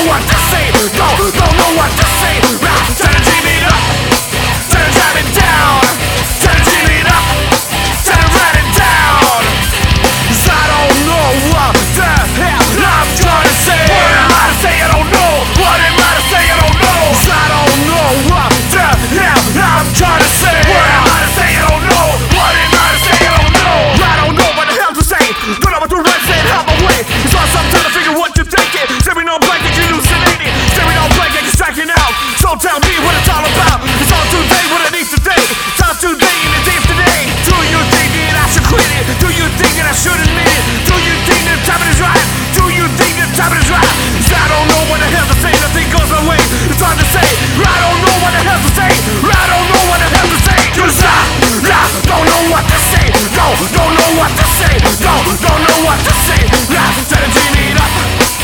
what to say. Don't know what to say. Trying to dream it up, trying to drive it down, trying to dream it up, trying to write it down. 'Cause I don't know what the hell I'm trying to say. What am I to say? I don't know. What am I to say? I don't know. 'Cause I don't know what the hell I'm trying to say. What am I to say? I don't know. What am I to say? I don't know. I don't know what the hell to say. Don't know what to write, say it out my way. It's all some time to figure what you're thinking. Staring on blank like you're hallucinating. Staring on blank like you're striking out. So tell me what it's all about. It's all today, what it needs today. Time today and it is today. Do you think that I should quit it? Do you think that I should admit it? Do you think that time is right? Do you think that time is right? 'Cause I don't know what the hell to say. Nothing goes my way. It's hard to say. I don't know what the hell to say. I don't know what the hell to say. 'Cause I don't know what to say. Don't know what to say. Don't know what to say. Trying to dream it up,